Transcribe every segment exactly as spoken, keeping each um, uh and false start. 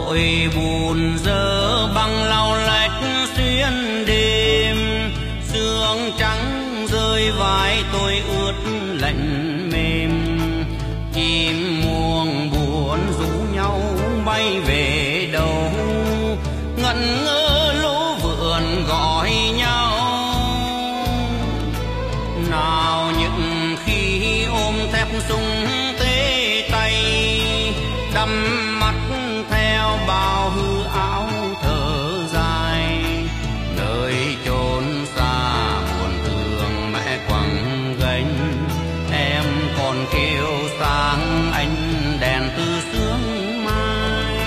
nỗi buồn dơ băng lau lách xuyên đêm, sương trắng rơi vai tôi ướt lạnh mềm. Chim muông buồn rủ nhau bay về đâu, ngẩn ngơ lũ vượn gọi nhau. Nào những khi ôm thép súng tế tay, đắm mắt theo bao hư áo thở dài. Nơi chốn xa buồn thương mẹ quẳng gánh, em còn kêu sáng ánh đèn từ sương mai.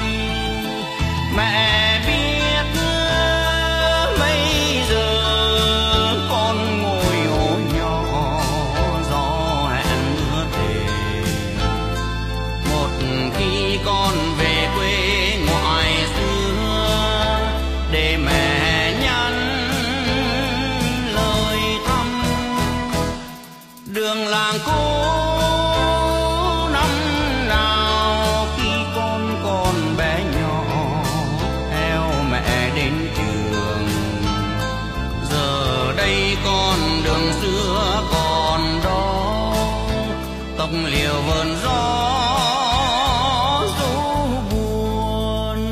Mẹ biết bây giờ con ngồi ô nhỏ, gió hẹn mưa về. Một khi con về quê ngoại xưa, để mẹ nhắn lời thăm. Đường làng cũ năm nào khi con còn bé nhỏ, theo mẹ đến trường. Giờ đây con đường xưa còn đó, tóc liều vườn gió rũ buồn.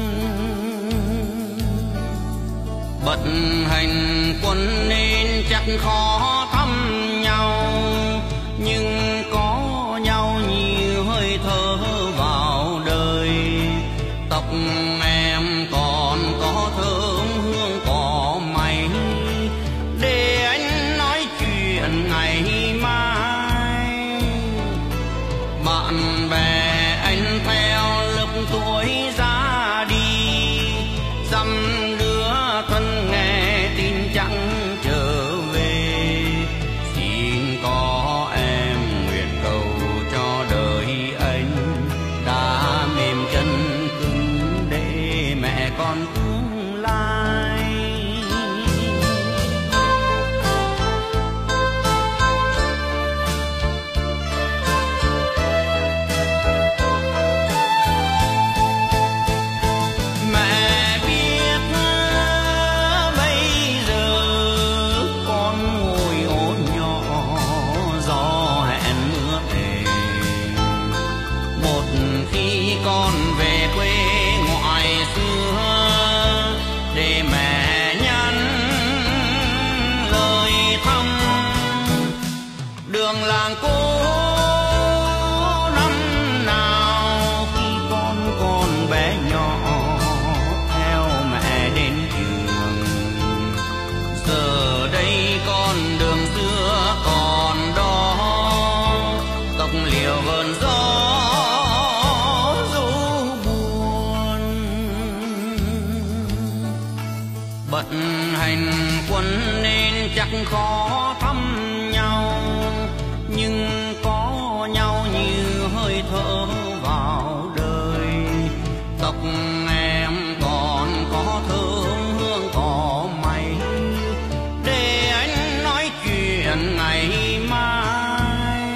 Bận hành quân nên chắc khó thăm nhau, nhưng có nhau nhiều hơi thở vào đời. Tóc em còn có thơm hương cỏ mây, để anh nói chuyện ngày mai. Bạn bè anh theo lớp tuổi ra đi, dăm đứa thân nghe tin chẳng trở về. Xin có em nguyện cầu cho đời anh, đã mềm chân cứng để mẹ con tương lai. Mẹ biết bây giờ con ngồi ô nhỏ, gió hẹn mưa về. Một khi con về quê ngoại xưa, để mẹ nhắn lời thăm. Đường làng cũ năm nào khi con còn bé nhỏ, theo mẹ đến trường. Giờ đây con đường xưa còn đó, tóc liều vườn gió rũ buồn. Bận hành quân nên chắc khó thăm nhau, nhưng có nhau như hơi thở vào đời. Tóc em còn có thơm hương cỏ mây, để anh nói chuyện ngày mai.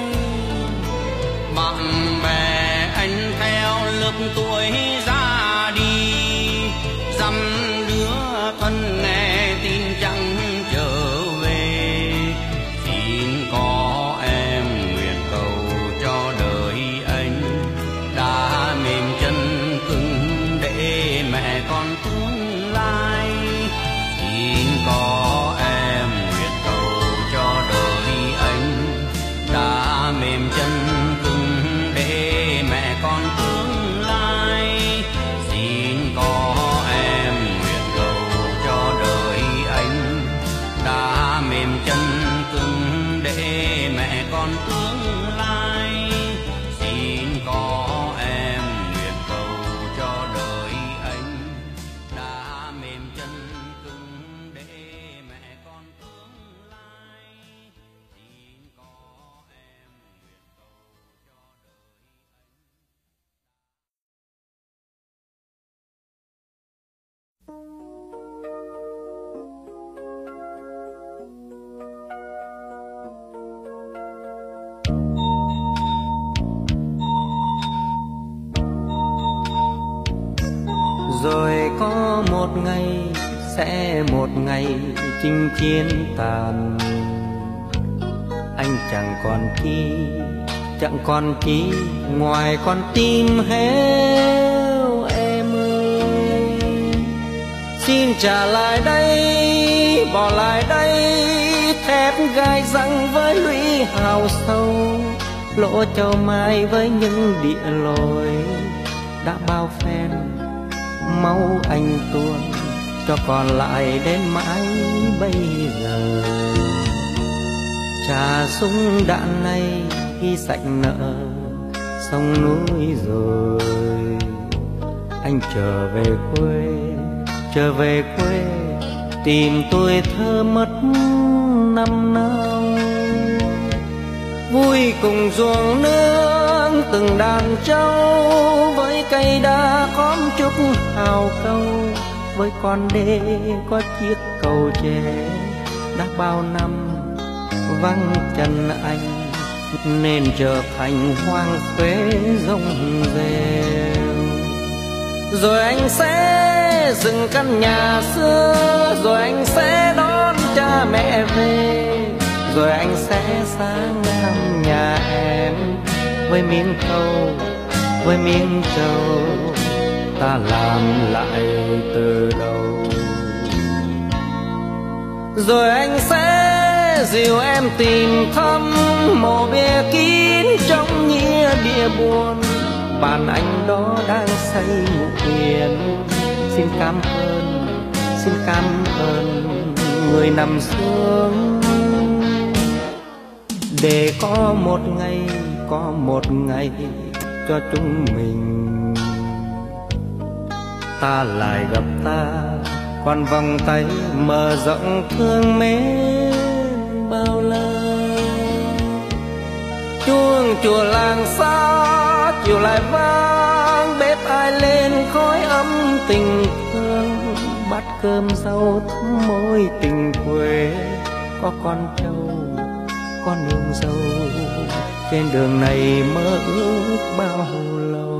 Bạn bè anh theo lớp tuổi ra đi, dăm đứa thân nghe tin chẳng trở về. Xin có em nguyện cầu cho đời anh, đã mềm chân cứng để mẹ con tương lai. Xin có em nguyện cầu cho đời anh, đã mềm chân cứng để mẹ con tương lai. Xin có em nguyện cầu cho đời anh, đã mềm chân cứng để mẹ con tương lai. Xin có em nguyện cầu cho đời anh, đã mềm chân cứng để mẹ con tương lai. Xin có em nguyện cầu cho đời anh. Rồi có một ngày, sẽ một ngày chinh chiến tàn. Anh chẳng còn chi, chẳng còn chi ngoài con tim héo em ơi. Xin trả lại đây, bỏ lại đây thép gai răng với lũy hào sâu, lỗ châu mai với những địa lồi. Đã bao phen máu anh tuôn, cho còn lại đến mãi bây giờ. Trà súng đạn này khi sạch nợ sông núi rồi. Anh trở về quê, trở về quê tìm tuổi thơ mất năm nào. Vui cùng ruộng nương từng đàn trâu, với cây đa khóm trúc hào câu, với con đê có chiếc cầu tre. Đã bao năm vắng chân anh nên trở thành hoang phế rông rêu. Rồi anh sẽ dựng căn nhà xưa, rồi anh sẽ đón cha mẹ về, rồi anh sẽ sang thăm nhà em. Với miếng thau, với miếng trầu, ta làm lại từ đầu. Rồi anh sẽ dìu em tìm thăm mộ bia kín trong nghĩa địa buồn. Bàn anh đó đang xây nguyện, xin cảm ơn, xin cảm ơn người nằm xuống. Để có một ngày, có một ngày cho chúng mình, ta lại gặp ta, còn vòng tay mở rộng thương mến bao la. Chuông chùa làng xa chiều lại vang, bếp ai lên khói ấm tình thương. Bát cơm rau thắm môi tình quê, có con trâu, có nương dâu, trên đường này mơ ước bao lâu.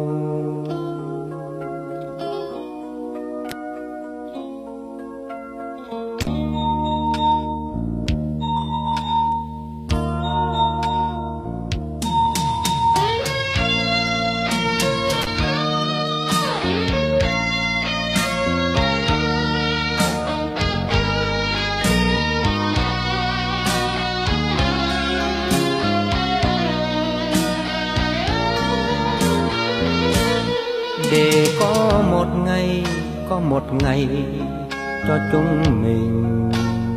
Để có một ngày, có một ngày cho chúng mình,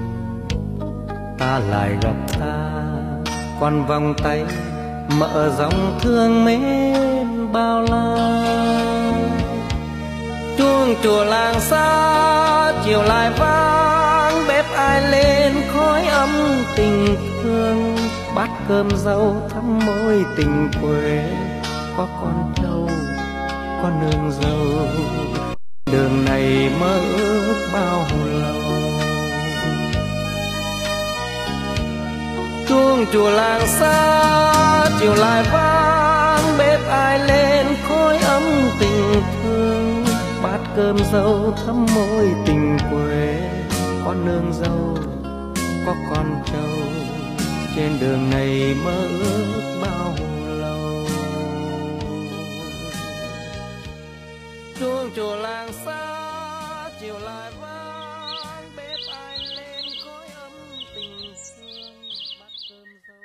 ta lại gặp ta, còn vòng tay mở rộng thương mến bao la. Chuông chùa làng xa chiều lại vang, bếp ai lên khói ấm tình thương. Bát cơm rau thắm môi tình quê, có con trâu, có nương dâu, đường này mơ ước bao lâu. Chuông chùa làng xa chiều lại vang, bếp ai lên khói ấm tình thương. Bát cơm dâu thắm môi tình quê, có nương dâu, có con trâu, trên đường này mơ ước bao lâu. Chuông chùa làng xa chiều lại vang, bếp ai lên khói ấm tình thương. Bát cơm dâu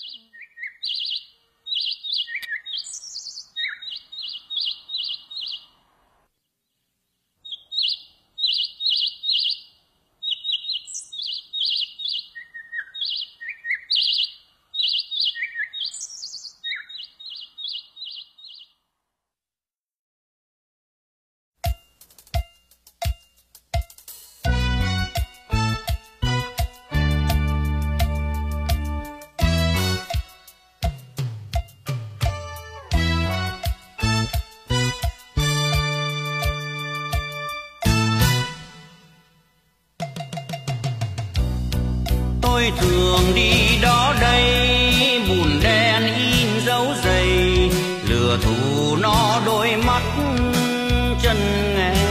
tôi thường đi đó đây, bùn đen in dấu giày, lừa thù nó đôi mắt chân nghề.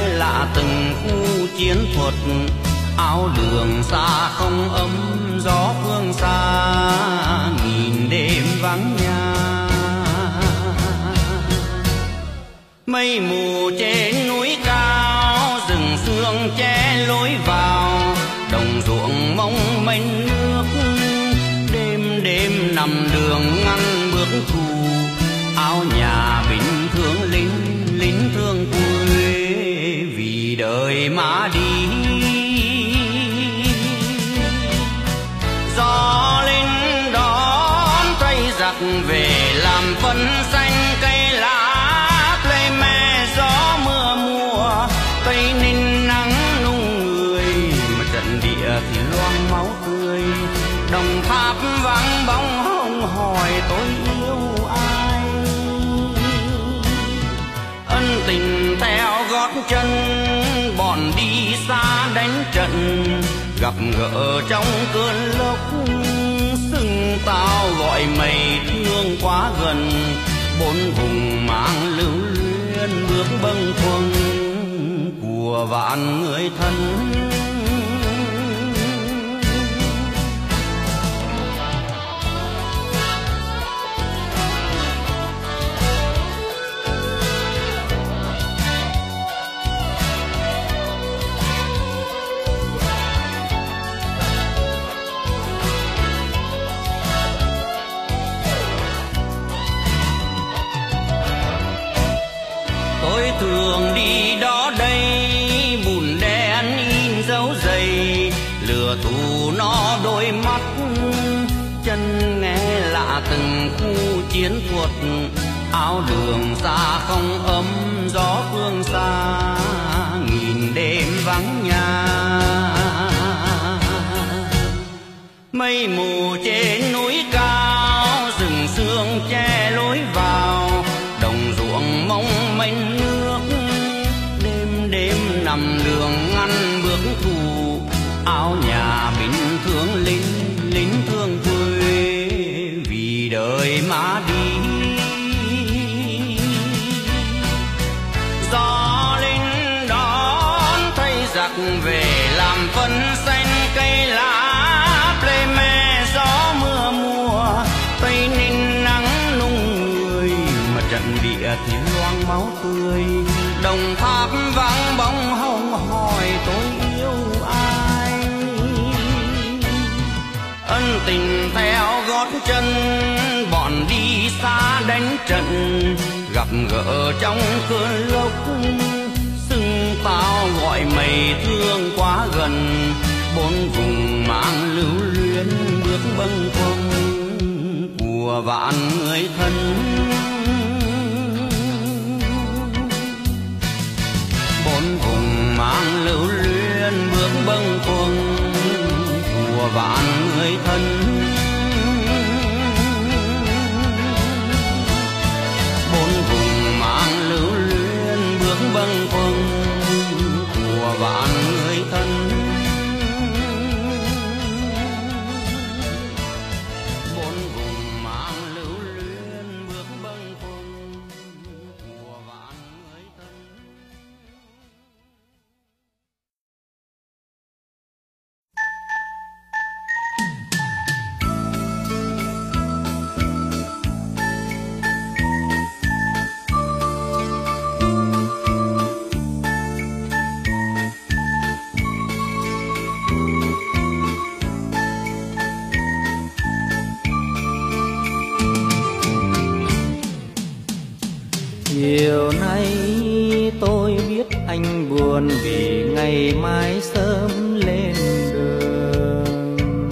chiến thuật, áo đường xa không ấm gió phương xa, nghìn đêm vắng nhà. Mây mù trên núi cao, rừng sương che lối vào, đồng ruộng mong mênh nước, đêm đêm nằm đường ngăn bước thù, áo nhà bình thường lính lính thương quê, vì đời mà đi. Gió lên đón thay giặc về làm phân xanh cây lá, plei me gió mưa mùa tây ninh nắng nung người, mà trận địa thì loang máu tươi. Đồng Tháp vắng bóng hông hỏi tôi yêu ai, ân tình theo gót chân bọn đi xa đánh trận, gặp gỡ trong cơn lốc sưng tao gọi mây thương quá gần. Bốn vùng mang lưu luyến bước bâng khuâng của vạn người thân. Thường đi đó đây bùn đen in dấu giày, lửa thù nó đôi mắt, chân nghe lạ từng khu chiến thuật, áo đường xa không ấm gió phương xa, nghìn đêm vắng nhà. Mây mù trên núi cao, rừng sương che lối vào, đồng ruộng mong mênh nước, đêm đêm nằm đường ngăn bước thù, áo nhà bình thường lính lính thương quê, vì đời mà đi. Gió lên đón thay giặc về làm phân xanh cây lá, plei me gió mưa mùa tây ninh nắng nung người, mà trận địa thì loang máu tươi. Đồng Tháp vắng bóng hông hỏi tôi yêu ai, ân tình theo gót chân bọn đi xa đánh trận, gặp gỡ trong cơn lốc sưng tao gọi mây thương quá gần. Bốn vùng mang lưu luyến bước bâng khuâng của vạn người thân. Bốn vùng mang lưu luyến bước bâng khuâng của vạn người thân. Bốn vùng mang lưu luyến bước bâng khuâng của vạn người thân. Bốn vùng mang lưu luyến bước bâng khuâng của vạn người thân. Chiều nay tôi biết anh buồn vì ngày mai sớm lên đường.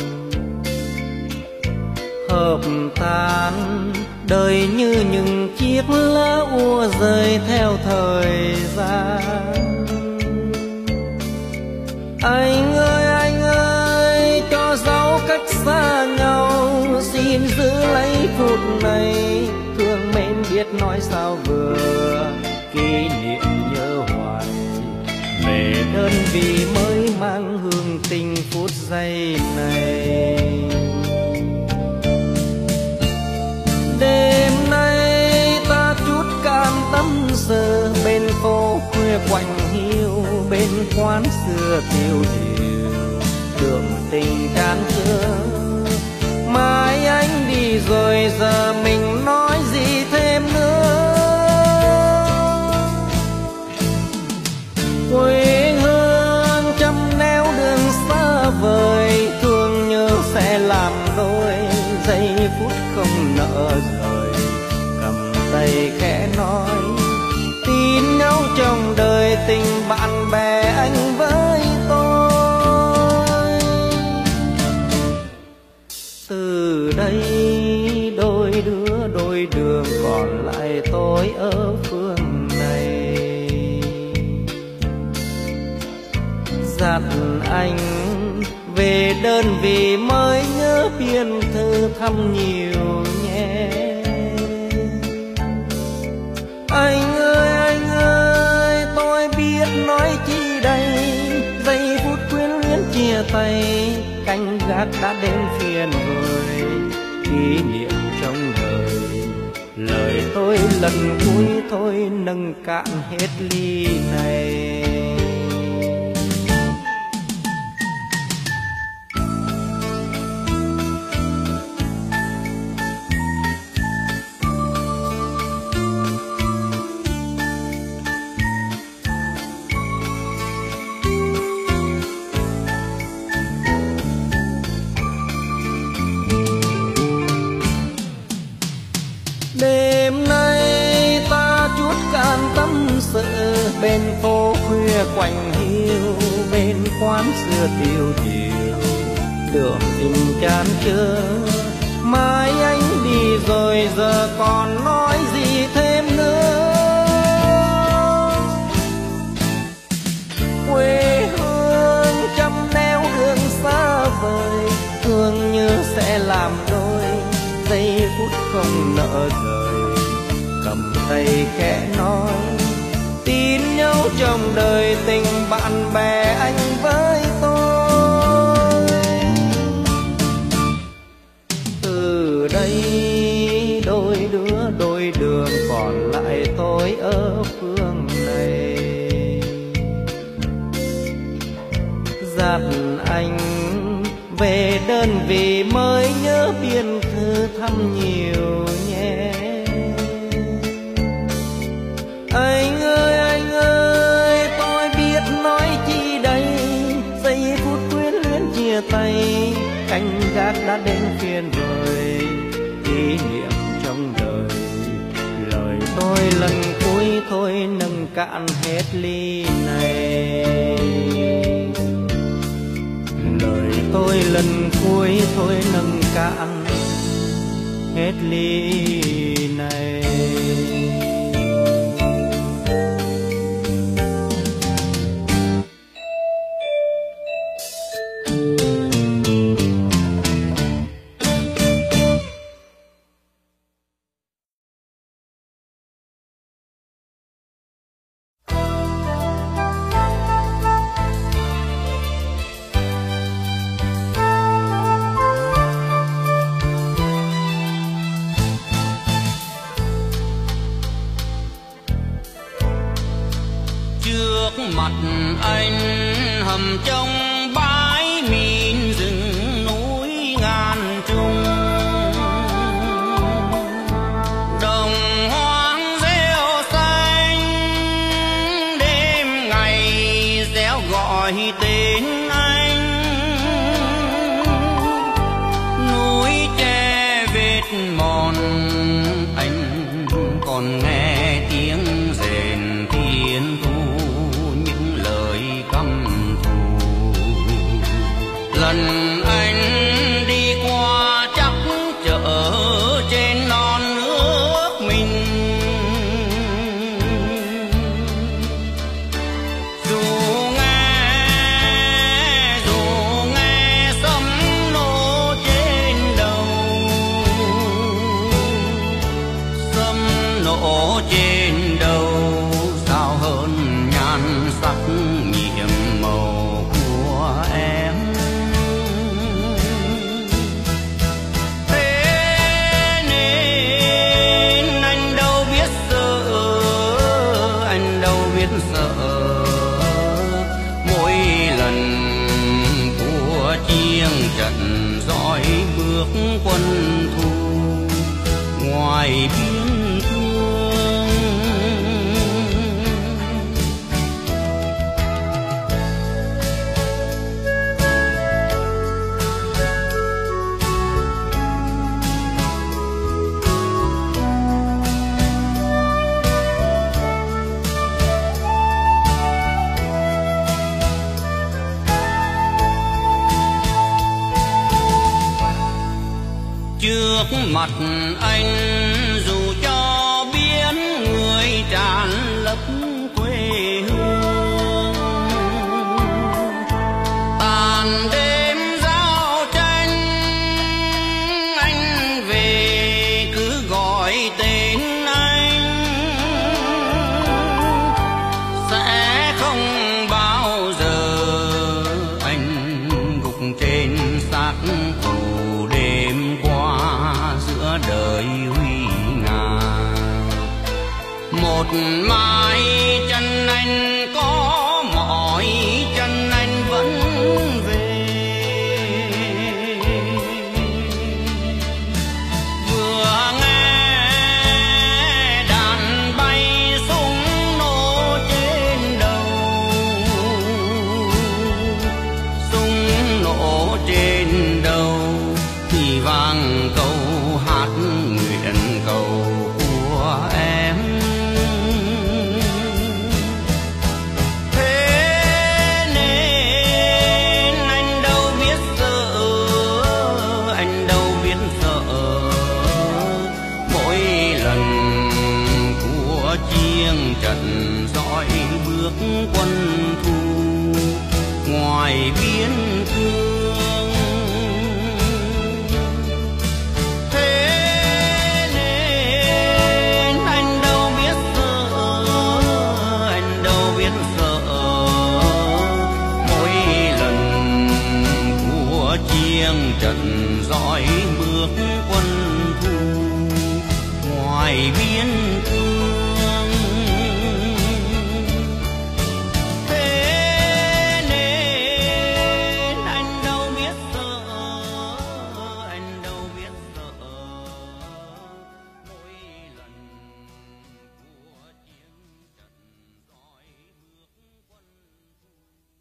Hợp tan đời như những chiếc lá úa rơi theo thời gian. Anh ơi anh ơi, cho dấu cách xa nhau, xin giữ lấy phút này. Thương mến biết nói sao vừa, kỷ niệm nhớ hoài về đơn vị mới mang hương tình phút giây này. Đêm nay ta chút cam tâm sự bên phố khuya quạnh hiu, bên bên quán xưa tiêu điều, đường tình tràn chứa. Mai anh đi rồi giờ mình nói gì thêm nữa. Quê hương trăm nẻo đường xa vời, thương nhớ sẽ làm đôi, giây phút không nỡ rời. Cầm tay khẽ nói tin nhau trong đời, tình bạn bè anh với tôi. Từ đây đôi đứa đôi đường, còn lại tôi ở phương này. Dặn anh về đơn vị mới nhớ biên thư thăm nhiều nhé. Anh ơi anh ơi, tôi biết nói chi đây, giây phút quyến luyến chia tay, canh gác đã đến phiền rồi, kỷ niệm trong đời. Lời tôi lần cuối thôi nâng cạn hết ly này. Đêm nay ta chút can tâm sự, bên phố khuya quạnh hiu, bên quán xưa tiêu điều, đường tình chan chứa. Mai anh đi rồi giờ còn nói gì thêm nữa. Quê hương trăm nẻo đường xa vời, thương như sẽ làm đôi, giây phút không nỡ rời. Cầm tay khẽ nói tin nhau trong đời, tình bạn bè anh với tôi. Từ đây đôi đứa đôi đường, còn lại tôi ở phương này. Dặn anh về đơn vị mới nhớ biên thư thăm nhiều nhé. Anh ơi anh ơi, tôi biết nói chi đây, giây phút quyến luyến chia tay, canh gác đã đến phiên rồi, kỷ niệm trong đời. Lời tôi lần cuối thôi nâng cạn hết ly này. Lời tôi lần cuối thôi nâng cạn hết ly này. Mặt anh hầm trong bãi mìn rừng núi ngàn trùng, đồng hoang rêu xanh đêm ngày réo gọi tên anh. Núi tre vết mòn anh còn nghe tiếng rền thiên thu, lần anh đi qua chắc chở trên non nước mình. Dù nghe dù nghe sấm nổ trên đầu, sấm nổ ngoài biên cương. Trước mặt anh dù cho biến người tràn lấp quê hương, tàn đêm giao tranh anh về cứ gọi tên anh, sẽ không bao giờ anh gục trên xác tù đêm qua giữa đời huy ngàn. Một mái chân anh có mỏi chân anh vẫn về, vừa nghe đàn bay súng nổ trên đầu, súng nổ trên đầu thì vang câu hát nguyện cầu của em. Thế nên anh đâu biết sợ, anh đâu biết sợ, mỗi lần của chiêng trận dõi bước quân thu ngoài biên cương. Trận dõi bước quân thu ngoài biên cương. Thế nên anh đâu biết sợ, anh đâu biết sợ, mỗi lần của chiến trận dõi bước quân thu.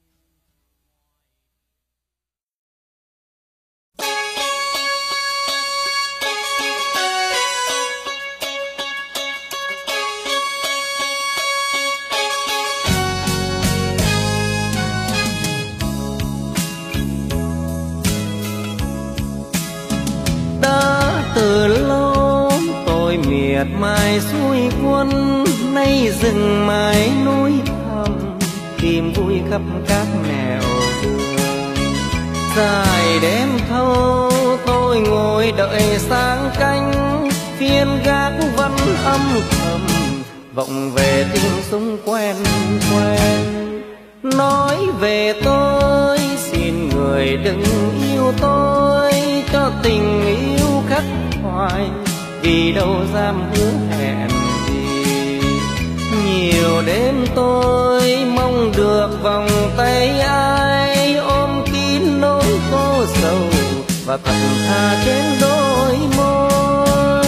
Từ lâu tôi miệt mài xuôi quân, nay rừng mái núi thẳm tìm vui khắp các nẻo đường. Dài đêm thâu tôi ngồi đợi sáng canh, phiên gác vẫn âm thầm vọng về tiếng súng quen quen. Nói về tôi xin người đừng yêu tôi, cho tình yêu khắc khoải vì đâu dám hứa hẹn gì. Nhiều đêm tôi mong được vòng tay ai ôm kín nỗi cô sầu và thật tha trên đôi môi.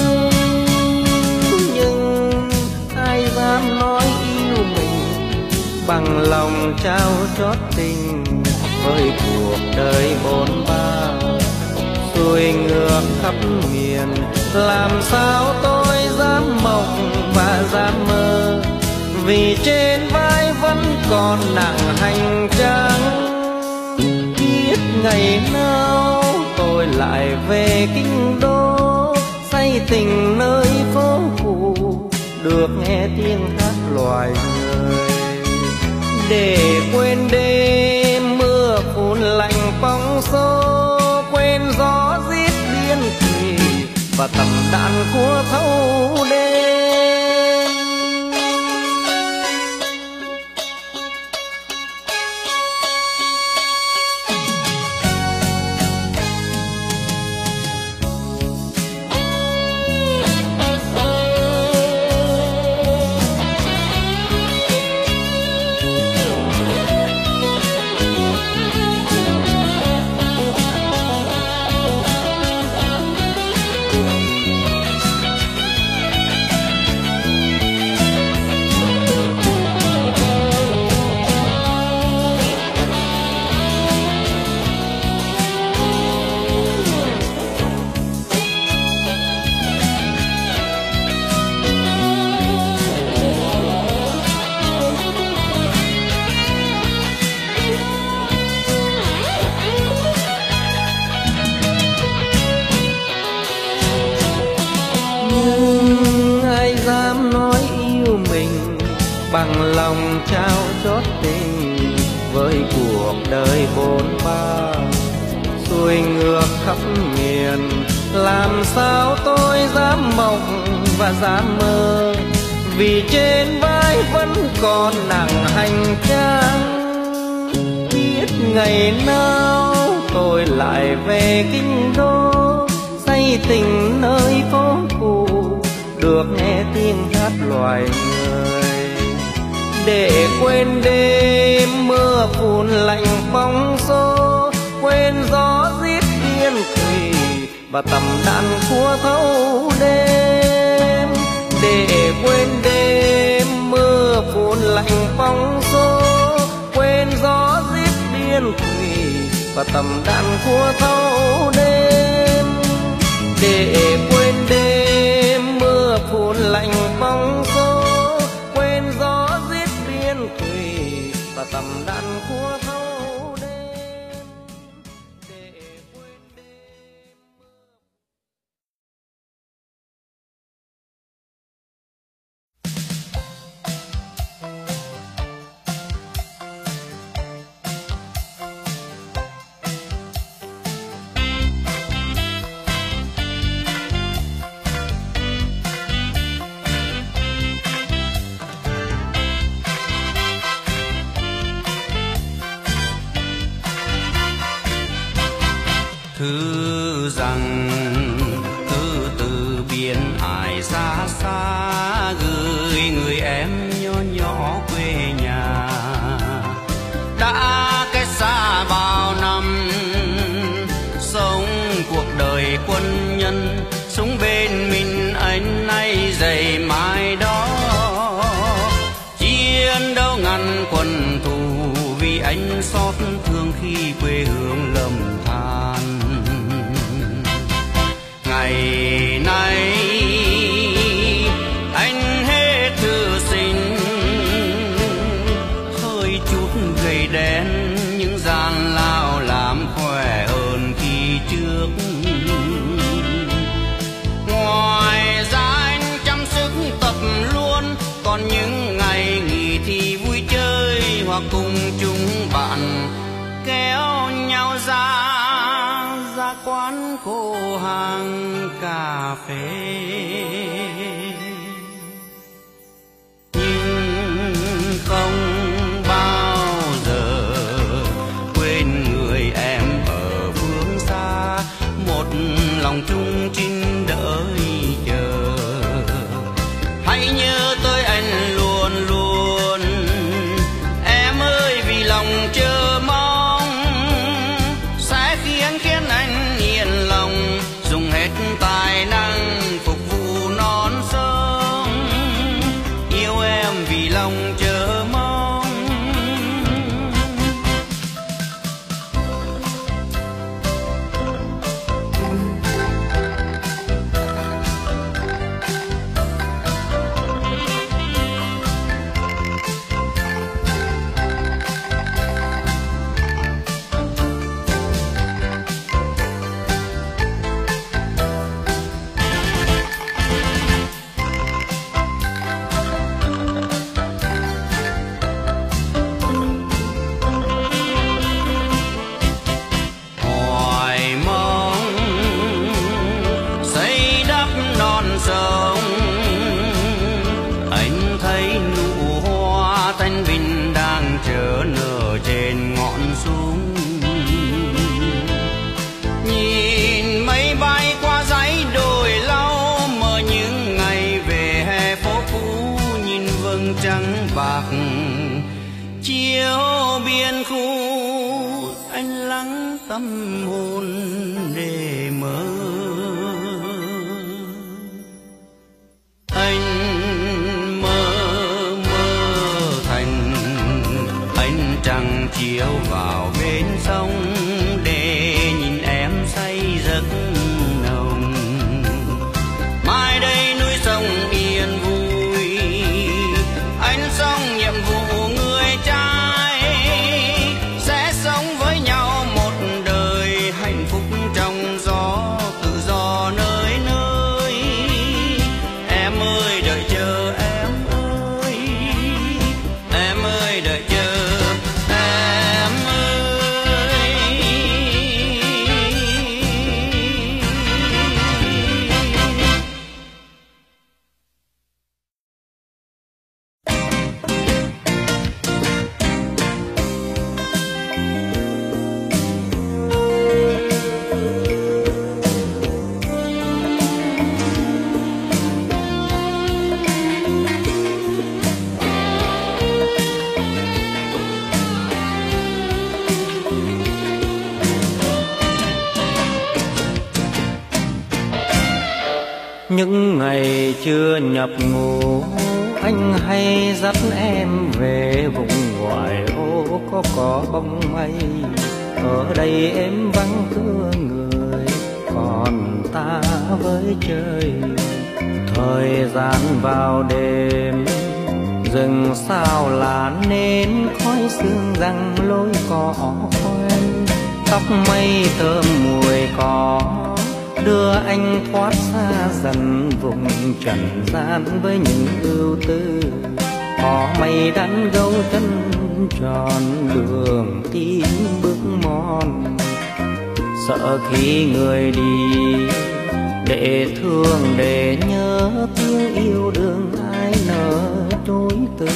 Nhưng ai dám nói yêu mình bằng lòng trao trót tình với cuộc đời bôn ba xuôi ngược khắp miền. Làm sao tôi dám mộng và dám mơ, vì trên vai vẫn còn nặng hành trang. Biết ngày nào tôi lại về kinh đô, say tình nơi phố cũ, được nghe tiếng hát loài người. Để quên đêm mưa phùn lạnh bóng xô, quên gió giết biên thùy và tầm đạn của thâu đêm. bằng lòng trao chót tình với cuộc đời bôn ba. Xuôi ngược khắp miền, làm sao tôi dám mộng và dám mơ, vì trên vai vẫn còn nặng hành trang. Biết ngày nào tôi lại về kinh đô, say tình nơi phố cũ, được nghe tiếng hát loài người. Để quên đêm mưa phùn lạnh bóng xô, quên gió rít biên thùy và tầm đàn khua thâu đêm. Để quên đêm mưa phùn lạnh bóng xô, quên gió rít biên thùy và tầm đàn khua thâu đêm. Để quên đêm mưa phùn lạnh bóng xô, quên gió rít biên thùy và tầm đàn khua thâu đêm. Để quên đêm thư rằng thư từ biển Hải xa xa, gửi người em nhỏ nhỏ quê nhà. Đã cách xa bao năm, sống cuộc đời quân nhân, sống bên mình anh nay dày mai đó. Chiến đấu ngăn quân thù, vì anh xót thương khi quê hương lầm than. Ngày nay anh hết thư sinh, hơi chút gầy đen những gian lao làm khỏe hơn khi trước. Ngoài ra anh chăm sức tập luôn, còn những ngày nghỉ thì vui chơi hoặc cùng chúng bạn kéo nhau ra ra quán cô hàng cà phê. Nhưng không bao giờ quên người em ở phương xa, một lòng chung chinh đợi chờ. Hãy nhớ tới anh luôn luôn em ơi, vì lòng chờ mong sẽ khiến khiến anh yên lòng, dùng hết tài năng phục vụ non sông. Yêu em vì lòng chờ mong. Trắng bạc chiếu biên khu, anh lắng tâm hồn để mơ. Anh mơ mơ thành anh trăng chiếu vào bên sông, để nhìn em say giấc nồng. Mai đây núi sông yên vui, anh xong nhiệm vụ người trai, sẽ sống với nhau một đời hạnh phúc Những ngày chưa nhập ngũ, anh hay dắt em về vùng ngoại ô có cỏ bông mây. Ở đây em vắng thưa người, còn ta với trời. Thời gian vào đêm, rừng sao là nến khói sương răng lối cỏ quen. Tóc mây thơm mùi cỏ đưa anh thoát xa dần vùng trần gian với những ưu tư. Có mây đắn gấu chân tròn đường tim bước mòn. Sợ khi người đi để thương để nhớ thương yêu đương ai nỡ chối từ.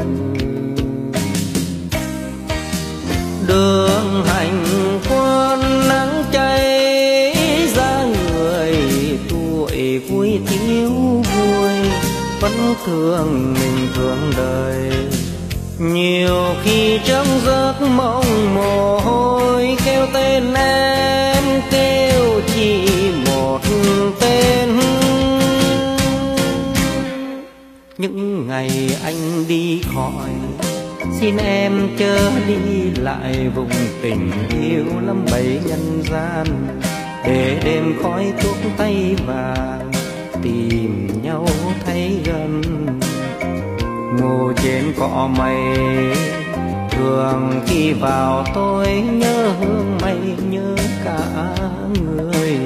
Đường hành quân nắng cháy ra người, tuổi vui thiếu vui vẫn thương mình thương đời. Nhiều khi trong giấc mộng mồ hôi kêu tên em, kêu chỉ một tên. Những ngày anh đi khỏi, xin em chớ đi lại vùng tình yêu lắm bấy nhân gian. Để đêm khói thuốc tay vàng tìm nhau thấy gần. Ngủ trên cỏ mây thường khi vào tôi nhớ hương mây nhớ cả người.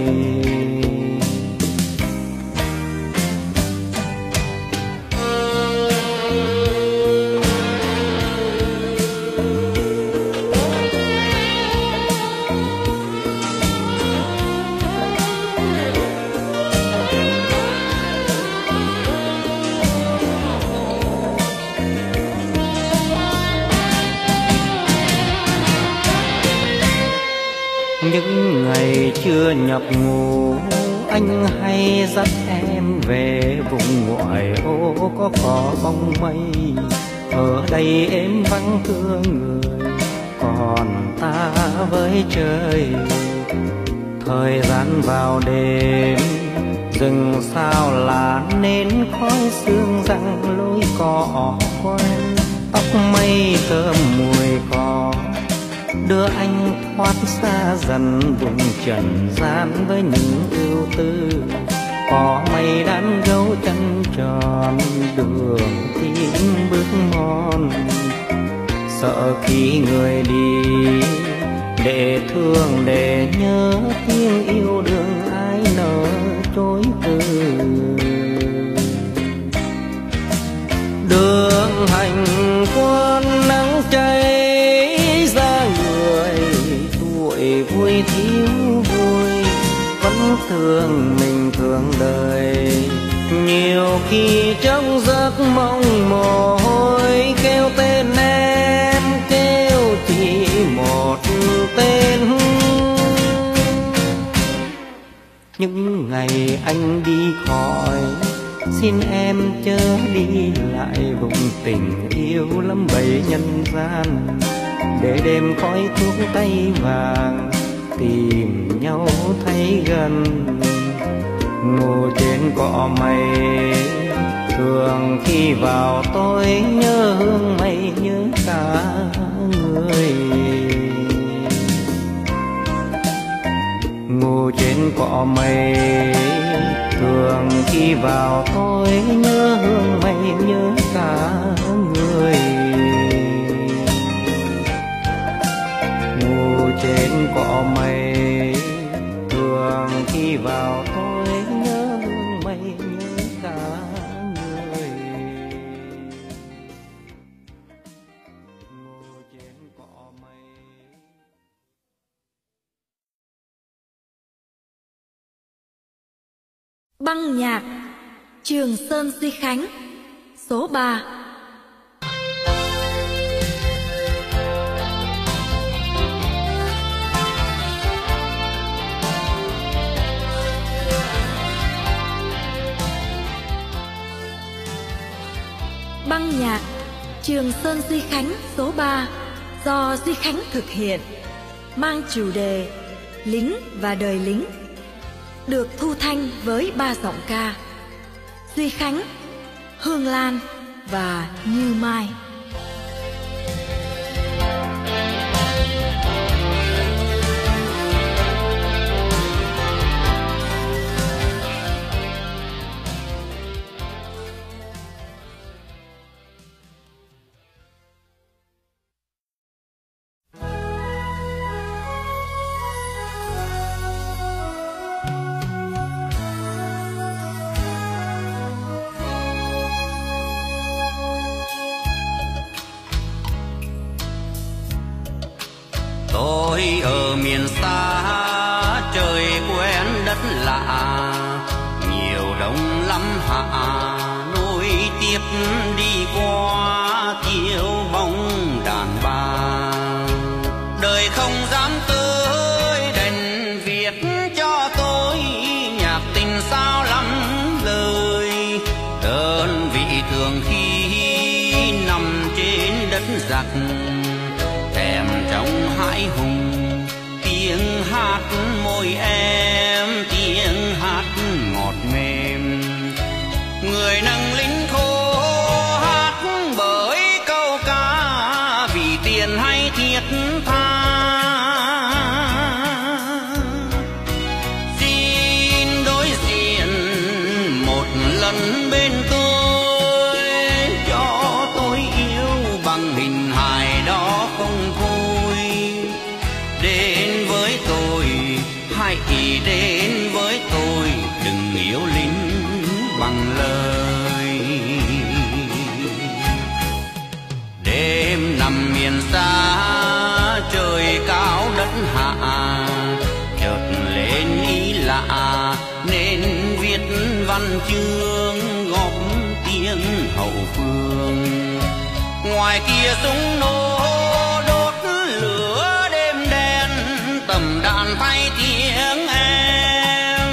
Những ngày chưa nhập ngũ, anh hay dắt em về vùng ngoại ô có cỏ bông mây. Ở đây em vắng thương người, còn ta với trời. Thời gian vào đêm, rừng sao là nến khói sương răng lối cỏ quen. Tóc mây thơm mùi cỏ đưa anh thoát xa dần vùng trần gian với những ưu tư. Có mây đan gấu chân tròn đường tim bước mòn. Sợ khi người đi để thương để nhớ tiếng yêu đương ai nỡ chối từ. Đường hành quân nắng cháy ra người, tuổi vui thiếu vui vẫn thương mình thương đời. Nhiều khi trong giấc mộng mồ hôi kêu tên em, kêu chỉ một tên. Những ngày anh đi khỏi, xin em chớ đi lại vùng tình yêu lắm bấy nhân gian. Để đêm khói thuốc tay vàng tìm nhau thấy gần. Ngủ trên cỏ mây thường khi vào tôi nhớ hương mây nhớ cả người. Ngủ trên cỏ mây thường khi vào tôi nhớ hương mây nhớ cả người. Ngủ trên cỏ mây thường khi vào tôi nhớ hương mây nhớ cả người. Ngủ trên cỏ mây. Băng nhạc Trường Sơn Duy Khánh số ba. Băng nhạc Trường Sơn Duy Khánh số ba do Duy Khánh thực hiện, mang chủ đề Lính và đời lính. được thu thanh với ba giọng ca: Duy Khánh, Hương Lan và Như Mai. Tôi ở miền xa trời quen đất lạ, nhiều đông lắm hạ nối tiếp đi qua chiều bóng đàn bà. Đời không dám tới đành viết cho tôi nhạc tình sao lắm lời, đơn vị thường khi nằm trên đất giặc thèm trong hãi hùng. Tiếng hát môi em, tiếng hát ngọt mềm, người nâng lính khô hát bởi câu ca vì tiền hay thiết tha. Xin đối diện một lần bên tôi, cho tôi yêu bằng hình hài đó không vui. Đến với tôi, hãy đến với tôi, đừng yêu lính bằng lời. Đêm nằm miền xa trời cao đất hạ, chợt lên ý lạ nên viết văn chương góp tiếng hậu phương. Ngoài kia súng nổ đốt lửa đêm đen, tầm đàn thay tiếng em.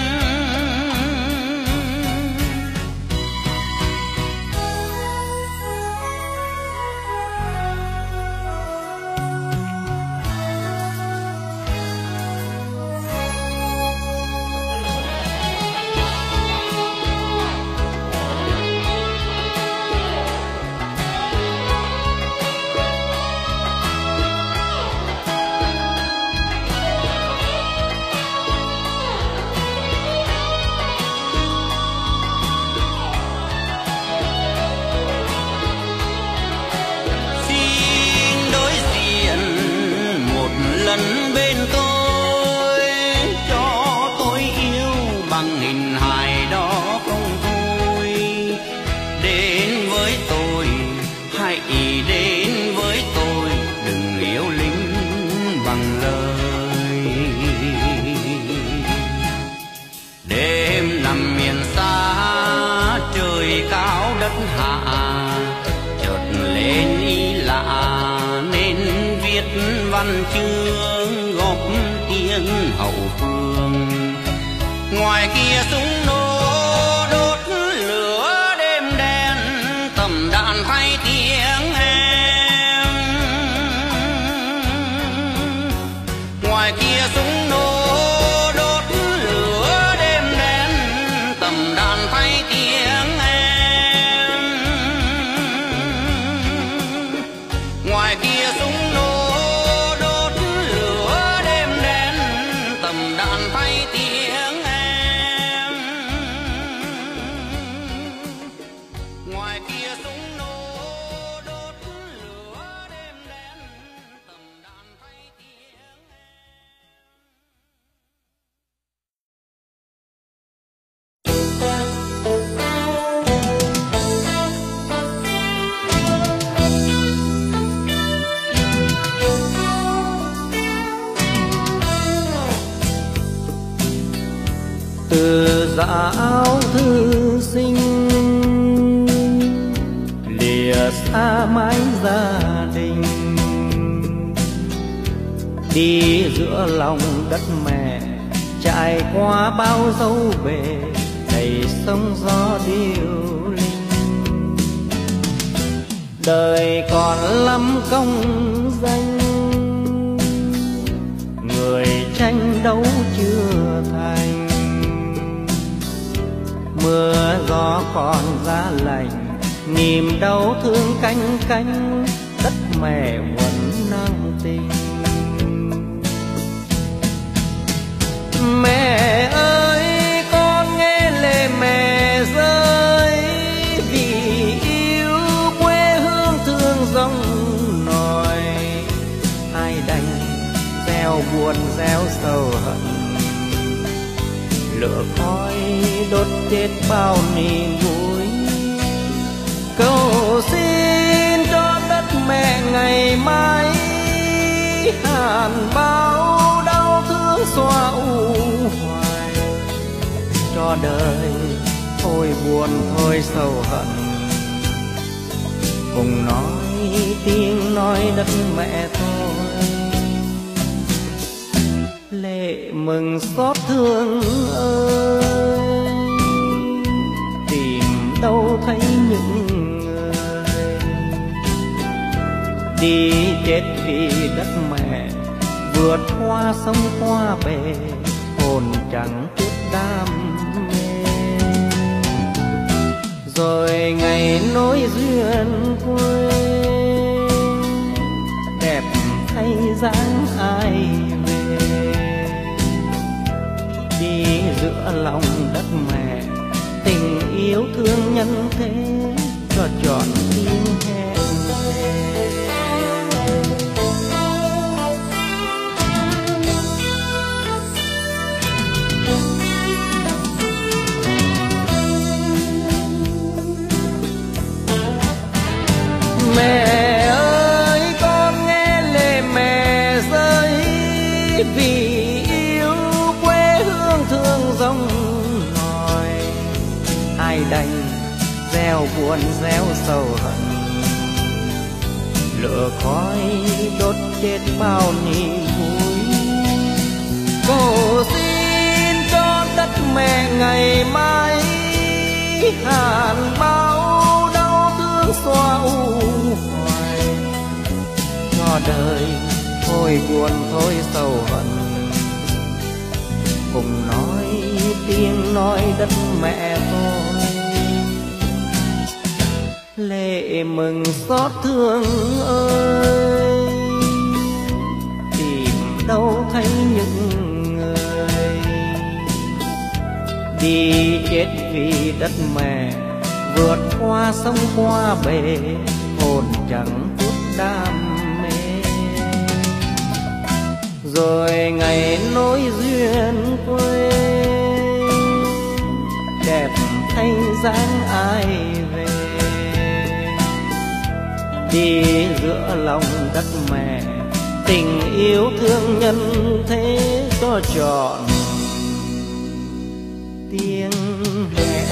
Lần bên tôi, cho tôi yêu bằng hình hài đó không thôi. Đến với tôi, hãy đến với tôi, đừng yêu lính bằng lời. Đêm nằm miền xa trời cao đất hạ, chợt lên ý lạ nên viết văn chương góp tiếng hậu phương. Ngoài kia súng nổ đốt lửa đêm đen, tầm đạn thay tiếng em. Ngoài kia súng nổ đốt lửa đêm đen, tầm đạn thay tiếng em. Ngoài kia súng nổ từ dạ áo thư sinh lìa xa mái gia đình, đi giữa lòng đất mẹ trải qua bao dấu bể đầy sóng gió điêu linh. Đời còn lắm công danh, người tranh đấu chưa thành, mưa gió còn giá lạnh, niềm đau thương canh cánh, đất mẹ vẫn nặng tình. Mẹ ơi con nghe lệ mẹ rơi, vì yêu quê hương thương dòng nòi, ai đành gieo buồn gieo sầu hận, lửa khói đốt chết bao niềm vui. Cầu xin cho đất mẹ ngày mai hàn bao đau thương xóa u hoài, cho đời thôi buồn thôi sầu hận, cùng nói tiếng nói đất mẹ thôi. Lệ mừng xót thương ơi, tìm đâu thấy những người đi chết vì đất mẹ, vượt qua sông qua bể, hồn chẳng chút đam mê. Rồi ngày nối duyên quê, đẹp thay dáng ai về, đi giữa lòng đất mẹ, tình yêu thương nhân thế cho trọn tim hẹn thề. Mẹ ơi con nghe lệ mẹ rơi, vì yêu quê hương thương dòng nòi, ai đành gieo buồn gieo sầu hận, lửa khói đốt chết bao niềm vui. Cầu xin cho đất mẹ ngày mai hàn bao đau thương xóa u hoài, cho đời thôi buồn thôi sầu hận, cùng nói tiếng nói đất mẹ thôi. Lệ mừng xót thương ơi, tìm đâu thấy những người đi chết vì đất mẹ, vượt qua sông qua bể, hồn chẳng chút đam mê. Rồi ngày nối duyên quê, đẹp thay dáng ai về, đi giữa lòng đất mẹ, tình yêu thương nhân thế cho trọn tiếng hẹn.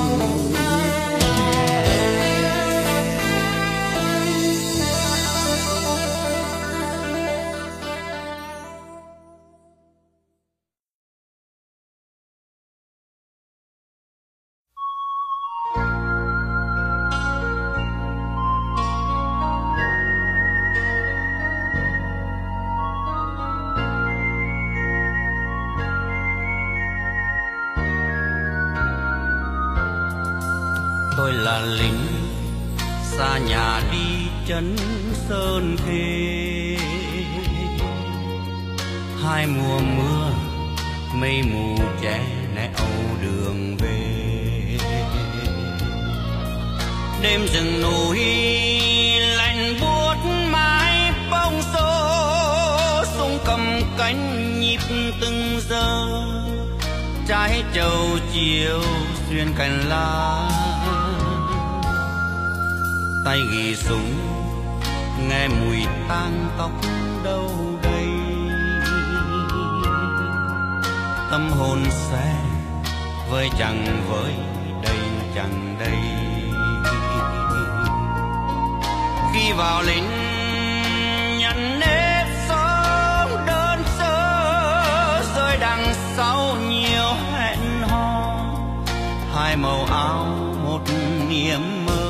Tôi là lính xa nhà đi chân sơn thề, hai mùa mưa mây mù che nẻo đường về. Đêm rừng núi lạnh buốt mái bông xô, sung cầm cánh nhịp từng giờ, trái trầu chiều xuyên cành lá. Tay ghi súng nghe mùi tang tóc đâu đây, tâm hồn xe với chẳng với đây chẳng đây. Khi vào lính nhận nếp sống đơn sơ, rơi đằng sau nhiều hẹn hò, hai màu áo một niềm mơ.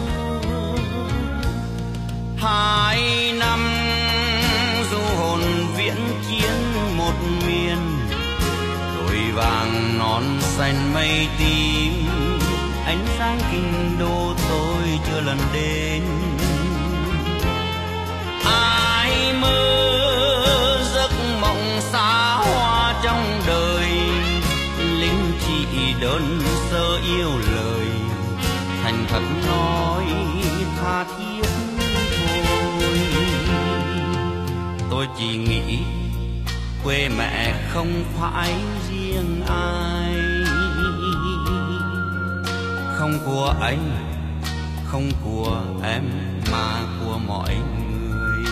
Hai năm du hồn viễn chiến một miền, đồi vàng non xanh mây tím ánh sáng kinh đô tôi chưa lần đến. Ai mơ giấc mộng xa hoa trong đời, lính chỉ đơn sơ yêu lời, thành thật nói tha thiết thôi. Tôi chỉ nghĩ quê mẹ không phải riêng ai, không của anh, không của em mà của mọi người.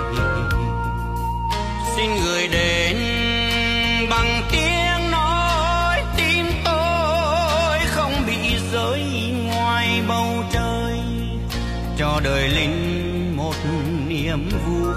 Xin gửi đến bằng tiếng nói tim tôi không bị rơi ngoài bầu trời, cho đời linh một niềm vui.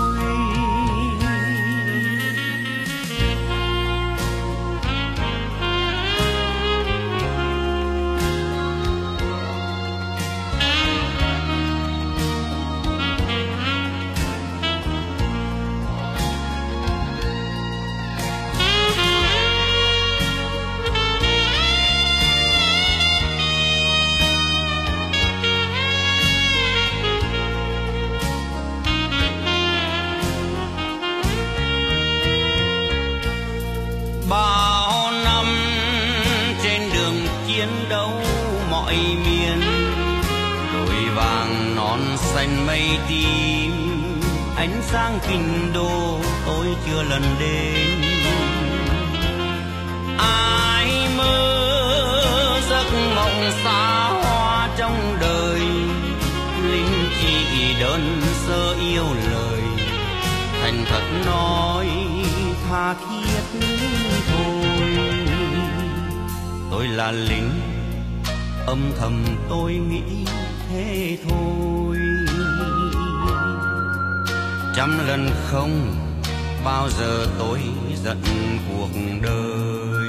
Bao năm trên đường chiến đấu mọi miền, đồi vàng non xanh mây tím, ánh sáng kinh đô tôi chưa lần đến. Ai mơ giấc mộng xa hoa trong đời, lính chỉ đơn sơ yêu lời, thành thật nói tha thiết thôi. Tôi là lính, âm thầm tôi nghĩ thế thôi. Trăm lần không bao giờ tôi giận cuộc đời.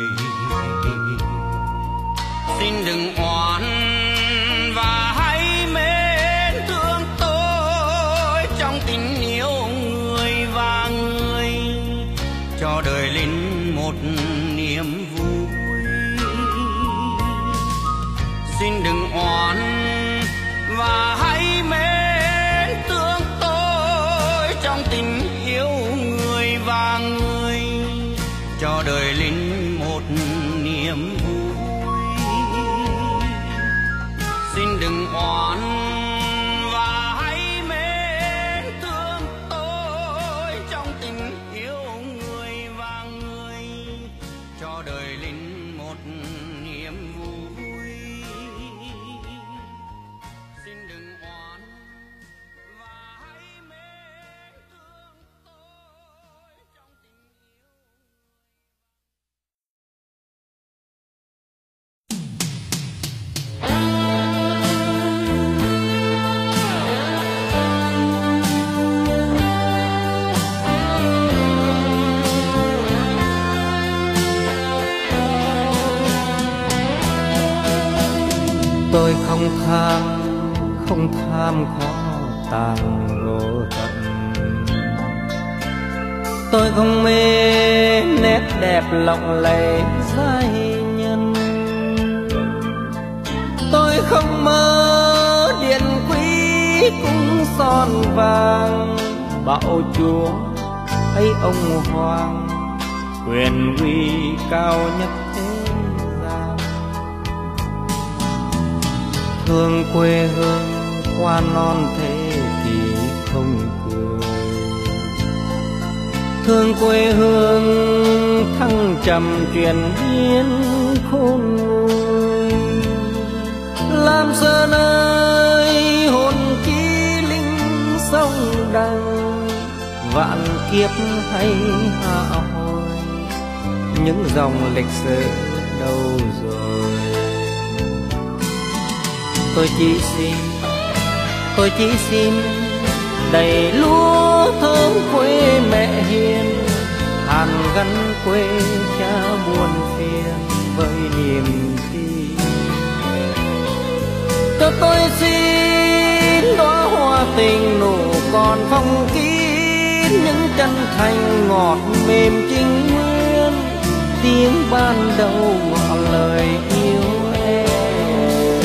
Xin đừng oán và hãy mến thương tôi trong tình yêu người và người, cho đời linh một niềm vui. Xin đừng oán và hãy mến thương tôi trong tình yêu người và người, cho đời linh một niềm vui. Xin đừng oán và hãy mến thương tôi trong tình yêu người và người, cho đời linh một niềm vui. Xin đừng oán và hãy mến thương tôi trong tình yêu. Tôi không tham, không tham khó tàn vô tận. Tôi không mê nét đẹp lộng lẫy giai nhân. Tôi không mơ điện quý cung son vàng, bạo chúa hay ông hoàng, quyền uy cao nhất thế gian. Thương quê hương qua non thế kỷ không cười, thương quê hương thăng trầm truyền hiến khôn nguôi. Làm sơn ơi hồn chí linh sông đăng, vạn kiếp hay hạ hồi, những dòng lịch sử đâu rồi. Tôi chỉ xin, tôi chỉ xin đầy lúa thơm quê mẹ hiền, hàn gắn quê cha buồn phiền với niềm tin. Cho tôi xin đóa hoa tình nụ còn phong kín, những chân thành ngọt mềm trinh nguyên, tiếng ban đầu ngỏ lời yêu em.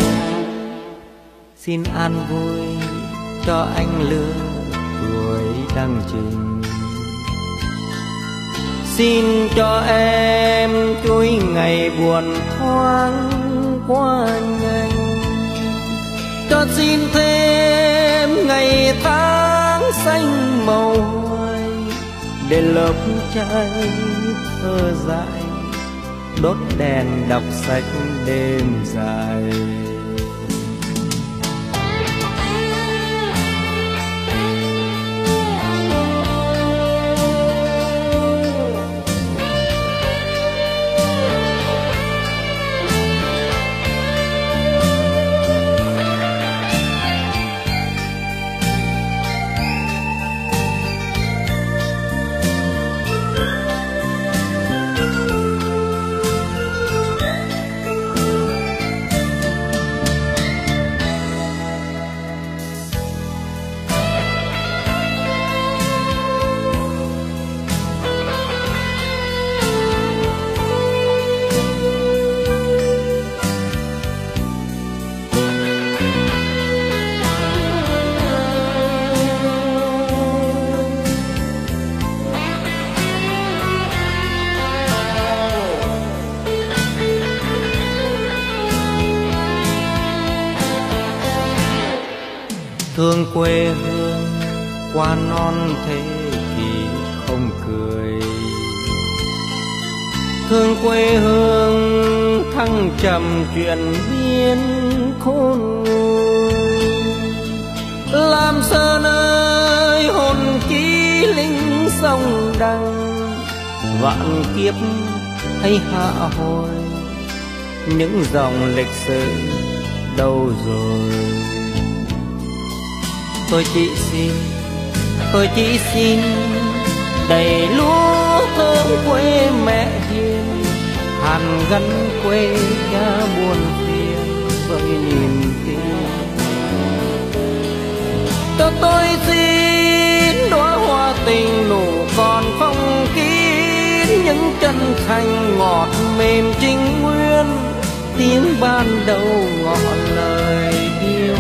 xin an vui cho anh lứa tuổi đang trình. Xin cho em chuỗi ngày buồn thoáng qua nhanh, cho xin thêm ngày tháng xanh màu hoài, để lớp trai thơ dại đốt đèn đọc sách đêm dài. Thương quê hương qua non thế kỷ không cười, thương quê hương thăng trầm chuyện biến khôn nguôi. Làm Sơn ơi hồn ký linh sông đăng, vạn kiếp hay hạ hồi những dòng lịch sử đâu rồi. Tôi chỉ xin, tôi chỉ xin đầy lúa thơm quê mẹ hiền, hàn gắn quê cha buồn phiền với niềm tin. Cho tôi xin đóa hoa tình nụ còn phong kín, những chân thành ngọt mềm trinh nguyên, tiếng ban đầu ngỏ lời yêu.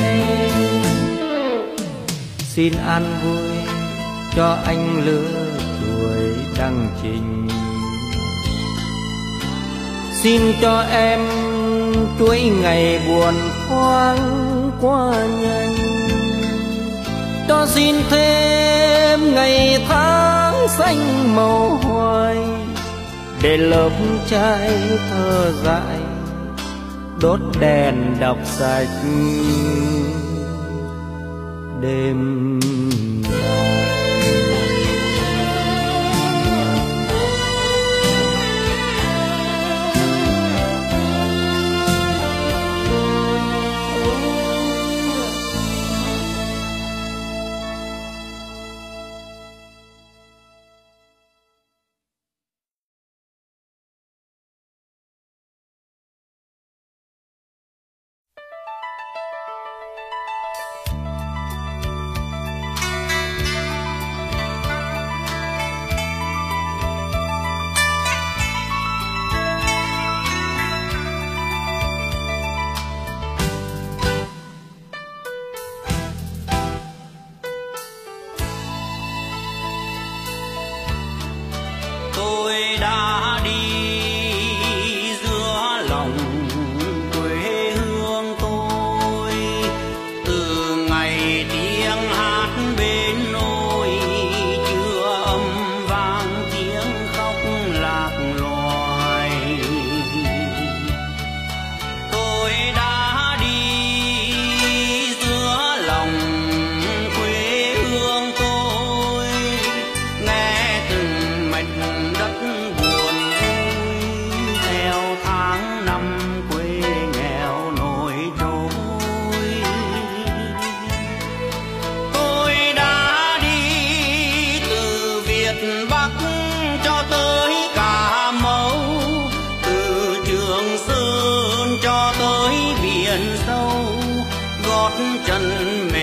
Xin an vui cho anh lứa tuổi đang trình, xin cho em chuỗi ngày buồn thoáng qua nhanh, cho xin thêm ngày tháng xanh màu hoài, để lớp trai thơ dại đốt đèn đọc sách đêm dài. Sơn cho tới biển sâu, gót chân mềm